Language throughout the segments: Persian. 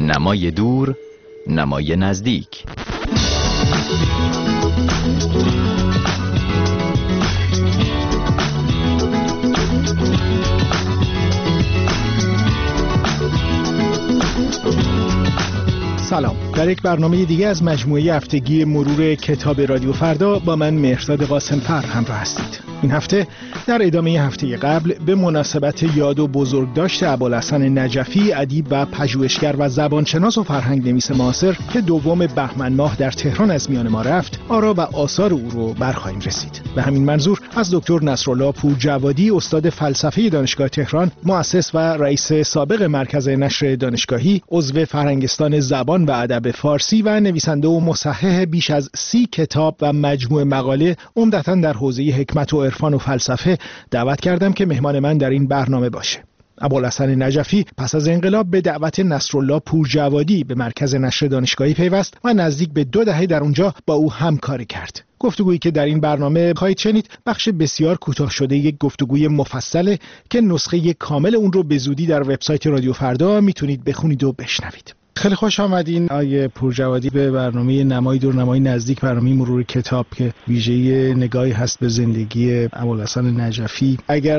نمای دور، نمای نزدیک. سلام. در یک برنامه دیگه از مجموعه هفتگی مرور کتاب رادیو فردا با من مهرداد قاسم‌فر همراه هستید. این هفته در ادامه هفته قبل به مناسبت یاد و بزرگداشت ابوالحسن نجفی، ادیب و پژوهشگر و زبانشناس و فرهنگ‌نویس معاصر که دوم بهمن ماه در تهران از میان ما رفت، آرا و آثار او رو برخواهیم رسید. به همین منظور از دکتر نصرالله پورجوادی، استاد فلسفه دانشگاه تهران، مؤسس و رئیس سابق مرکز نشر دانشگاهی، عضو فرهنگستان زبان و ادب فارسی و نویسنده و مصحح بیش از 30 کتاب و مجموعه مقاله عمدتاً در حوزه حکمت و عرفان و فلسفه دعوت کردم که مهمان من در این برنامه باشه. ابوالحسن نجفی پس از انقلاب به دعوت نصرالله پورجوادی به مرکز نشر دانشگاهی پیوست و نزدیک به 2 دهه در اونجا با او همکاری کرد. گفتگویی که در این برنامه خواهید شنید بخش بسیار کوتاه شده یک گفتگوی مفصله که نسخه کامل اون رو به زودی در وبسایت رادیو فردا میتونید بخونید و بشنوید. خیلی خوش آمدین آقای پورجوادی به برنامه نمای دور نمای نزدیک، برنامه مرور کتاب که ویژه نگاهی هست به زندگی ابوالحسن نجفی. اگر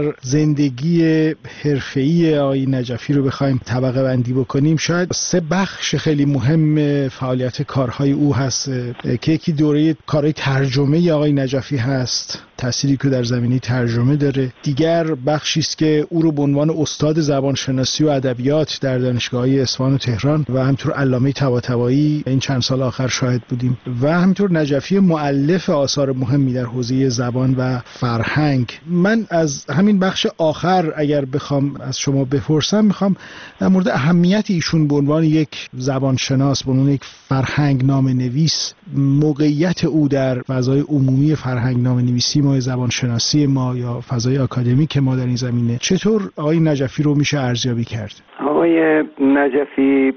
زندگی حرفه‌ای آقای نجفی رو بخوایم طبقه بندی بکنیم، شاید 3 بخش خیلی مهم فعالیت کارهای او هست که یکی دوره کارهای ترجمه آقای نجفی هست، تأثیری که در زمینه ترجمه داره. دیگر بخشی است که او رو به عنوان استاد زبانشناسی و ادبیات در دانشگاه‌های اصفهان و تهران و همینطور علامه طباطبایی این چند سال آخر شاهد بودیم و همینطور نجفی مؤلف آثار مهمی در حوزه زبان و فرهنگ. من از همین بخش آخر اگر بخوام از شما بپرسم، میخوام در مورد اهمیت ایشون به عنوان یک زبانشناس، به عنوان یک فرهنگ نامه‌نویس، موقعیت او در فضای عمومی فرهنگ نامه‌نویسی ما، زبانشناسی ما یا فضای آکادمیک ما در این زمینه، چطور آقای نجفی رو میشه ارزیابی کرد؟ آقای نجفی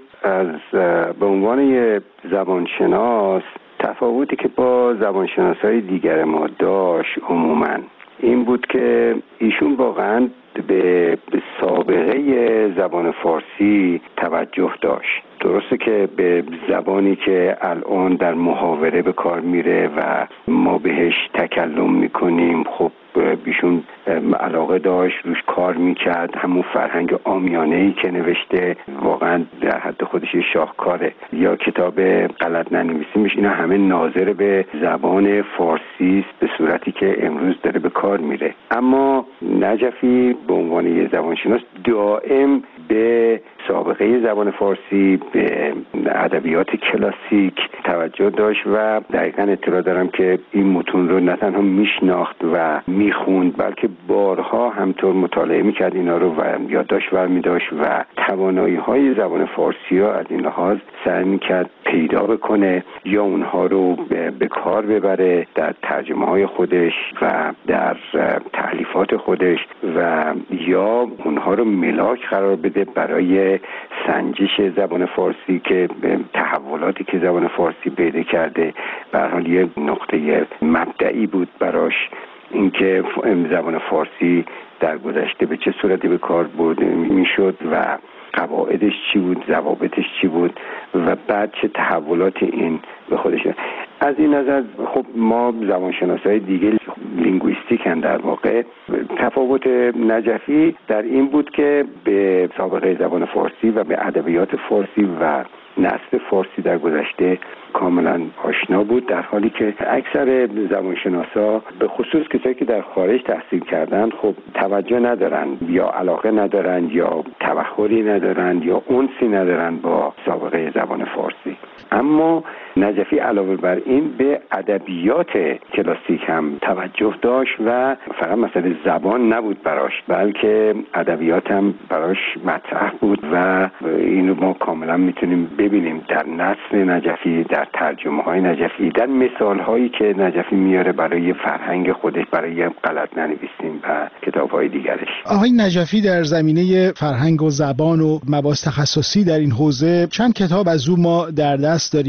به عنوان یه زبانشناس تفاوتی که با زبانشناسای دیگر ما داشت عموماً این بود که ایشون واقعاً به سابقه زبان فارسی توجه داشت. درسته که به زبانی که الان در محاوره به کار میره و ما بهش تکلم میکنیم، خب بیشون علاقه داشت، روش کار میکرد. همون فرهنگ عامیانه‌ای که نوشته واقعا در حد خودش شاهکاره. یا کتاب غلط ننویسیمش، اینا همه ناظر به زبان فارسی است به صورتی که امروز داره به کار میره. اما نجفی به عنوان یه زبانشناس دائم به سابقه زبان فارسی، به ادبیات کلاسیک توجه داشت و دقیقاً اطلاع دارم که این متون رو نه تنها میشناخت و میخوند، بلکه بارها همطور مطالعه میکرد اینا رو و یادداشت برمی‌داشت و توانایی‌های زبان فارسی ها از این لحاظ سعی میکرد پیدا بکنه یا اونها رو به کار ببره در ترجمه‌های خودش و در تألیفات خودش و یا اونها رو ملاک قرار بده برای سنجش زبان فارسی که تحولاتی که زبان فارسی پیدا کرده. به هر حال یه نقطه مبدئی بود براش اینکه زبان فارسی در گذشته به چه صورتی به کار برده میشد و قواعدش چی بود، ضوابطش چی بود و بعد چه تحولات این به خودش. از این نظر خب ما زبانشناسای دیگه لینگویستیکن، در واقع تفاوت نجفی در این بود که به سابقه زبان فارسی و به ادبیات فارسی و نثر فارسی در گذشته کاملا آشنا بود، در حالی که اکثر زبانشناسا به خصوص کسایی که در خارج تحصیل کردن خب توجه ندارن یا علاقه ندارن یا تبحری ندارن یا انسی ندارن با سابقه زبان فارسی. اما نجفی علاوه بر این به ادبیات کلاسیک هم توجه داشت و فقط مسئله زبان نبود براش، بلکه ادبیات هم براش مطرح بود و اینو ما کاملا میتونیم ببینیم در نثر نجفی، در ترجمه های نجفی، در مثال هایی که نجفی میاره برای فرهنگ خودش، برای غلط ننویسیم و کتاب های دیگرش. آقای نجفی در زمینه فرهنگ و زبان و مباحث تخصصی در این حوزه چند کتاب از او ما در دست داریم، اما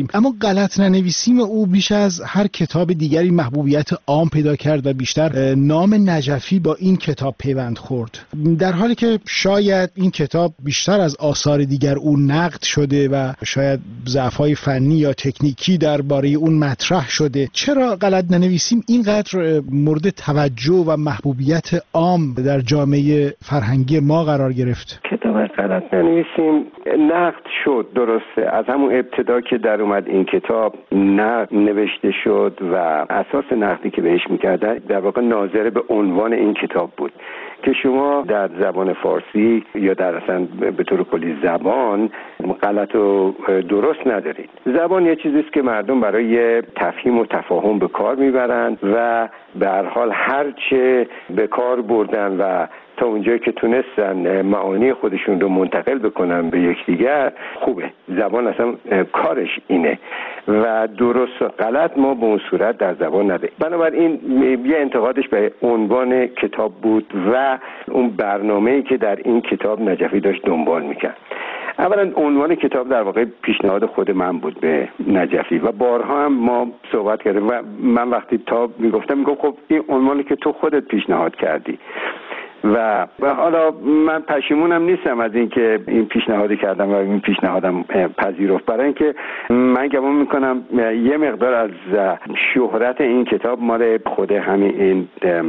غلط ننویسیم او بیش از هر کتاب دیگری محبوبیت عام پیدا کرد و بیشتر نام نجفی با این کتاب پیوند خورد، در حالی که شاید این کتاب بیشتر از آثار دیگر او نقد شده و شاید ضعف‌های فنی یا تکنیکی درباره اون مطرح شده. چرا غلط ننویسیم اینقدر مورد توجه و محبوبیت عام در جامعه فرهنگی ما قرار گرفت؟ کتاب غلط ننویسیم نقد شد، درسته، از همون ابتدا که در اومد این کتاب نقد نوشته شد و اساس نقدی که بهش میکردن در واقع ناظر به عنوان این کتاب بود که شما در زبان فارسی یا در اصلا به طور کلی زبان غلط و درست ندارید. زبان یه چیزی است که مردم برای تفهیم و تفاهم به کار میبرند و به هر حال هرچه به کار بردن و تا اونجایی که تونستن معانی خودشون رو منتقل بکنن به یکدیگر خوبه. زبان اصلا کارش اینه و درست و غلط ما به اون صورت در زبان نداریم. بنابراین یه انتقادش به عنوان کتاب بود و اون برنامه‌ای که در این کتاب نجفی داشت دنبال میکرد. اولا عنوان کتاب در واقع پیشنهاد خود من بود به نجفی و بارها هم ما صحبت کردیم و من وقتی تا میگفتم خب این عنوانی که تو خودت پیشنهاد کردی و حالا من پشیمونم نیستم از اینکه این پیشنهادی کردم و این پیشنهادم پذیرفت، برای اینکه من گمان میکنم یه مقدار از شهرت این کتاب مال خود همین این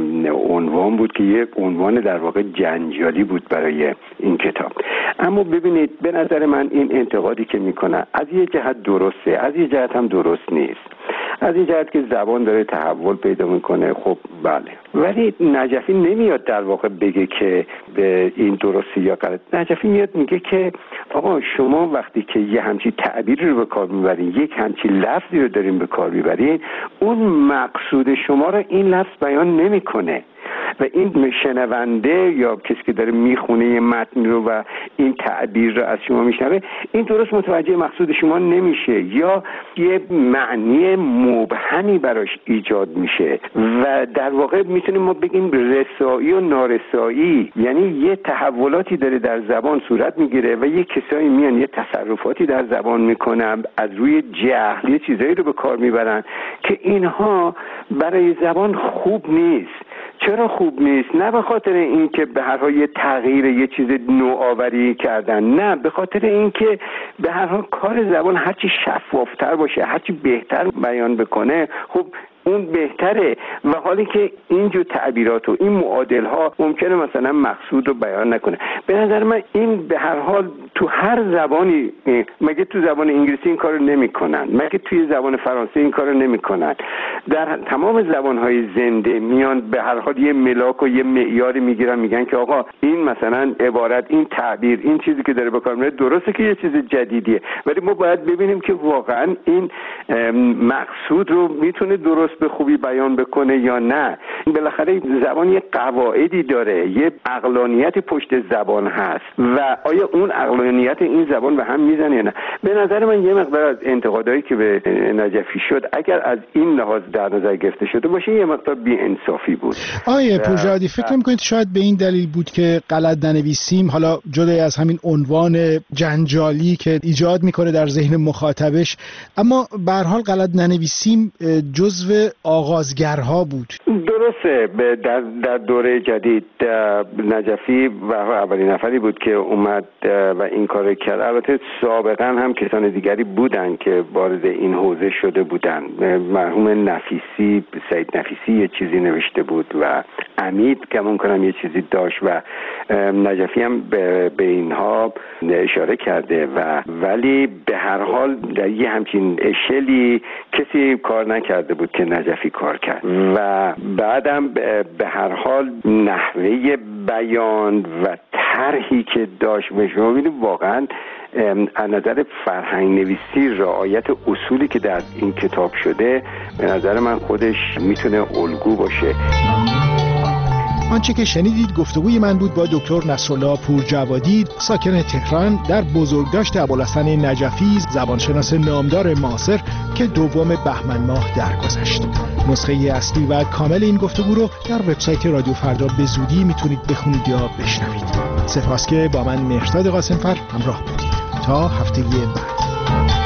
عنوان بود که یک عنوان در واقع جنجالی بود برای این کتاب. اما ببینید به نظر من این انتقادی که میکنه از یه جهت درسته، از یه جهت هم درست نیست. از این جهت که زبان داره تحول پیدا میکنه، خب بله، ولی نجفی نمیاد در واقع بگه که به این درستی یا غلط. نجفی میاد میگه که آقا شما وقتی که یه همچی تعبیری رو به کار میبرین، یک همچی لفظی رو دارین به کار میبرین، اون مقصود شما رو این لفظ بیان نمیکنه و این شنونده یا کسی که داره میخونه یه متن رو و این تعبیر رو از شما میشنوه، این درست متوجه مقصود شما نمیشه یا یه معنی مبهمی براش ایجاد میشه و در واقع میتونیم ما بگیم رسایی و نارسایی، یعنی یه تحولاتی داره در زبان صورت میگیره و یه کسایی میان یه تصرفاتی در زبان میکنن از روی جهل، یه چیزایی رو به کار میبرن که اینها برای زبان خوب نیست. چرا خوب نیست؟ نه به خاطر اینکه به هر حال یه تغییر یه چیز نوآوری کردن، نه، به خاطر اینکه به هر حال کار زبان هرچی شفافتر باشه، هرچی بهتر بیان بکنه، خب اون بهتره. و حالی که اینجور تعبیرات و این معادل ها ممکنه مثلا مقصود رو بیان نکنه. به نظر من این به هر حال تو هر زبانی، مگه تو زبان انگلیسی این کارو نمیکنن؟ مگه توی زبان فرانسه این کارو نمیکنن؟ در تمام زبانهای زنده میان به هر حال یه ملاک و یه معیاری میگیرن، میگن که آقا این مثلا عبارت، این تعبیر، این چیزی که داره به کار میره درسته که یه چیز جدیدیه، ولی ما باید ببینیم که واقعا این مقصود رو میتونه درست به خوبی بیان بکنه یا نه. بالاخره زبان یه قواعدی داره، یه عقلانیت پشت زبان هست و آیا اون عقلانیت این زبان به هم میزنه یا نه؟ به نظر من یه مقدار از انتقادایی که به نجفی شد اگر از این لحاظ در نظر گرفته شده باشه یه مقدار بی‌انصافی بود. آیه پورژادی، فکر می‌کنید شاید به این دلیل بود که غلط ننویسیم، حالا جدای از همین عنوان جنجالی که ایجاد میکنه در ذهن مخاطبش، اما به هر حال غلط ننویسیم جزو آغازگرها بود؟ درسته. در دوره جدید نجفی و اولین نفری بود که اومد و این کار کرد. البته سابقا هم کسان دیگری بودن که وارد این حوزه شده بودن. مرحوم نفیسی، سید نفیسی یه چیزی نوشته بود و امید گمان کنم یه چیزی داشت و نجفی هم به اینها اشاره کرده ولی به هر حال در یه همچین اشلی کسی کار نکرده بود که نجفی کار کرد و بعدم به هر حال نحوه بیان و طرحی که داشت شما می‌بینید واقعا از نظر فرهنگ نویسی رعایت اصولی که در این کتاب شده به نظر من خودش میتونه الگو باشه. آنچه که شنیدید گفتگوی من بود با دکتر نصرالله پورجوادی، ساکن تهران، در بزرگداشت ابوالحسن نجفی، زبانشناس نامدار معاصر که دوم بهمن ماه درگذشت. نسخه اصلی و کامل این گفتگو رو در وبسایت رادیو فردا به زودی میتونید بخونید یا بشنوید. سپاس که با من مهرداد قاسمفر همراه بودید. تا هفته بعد.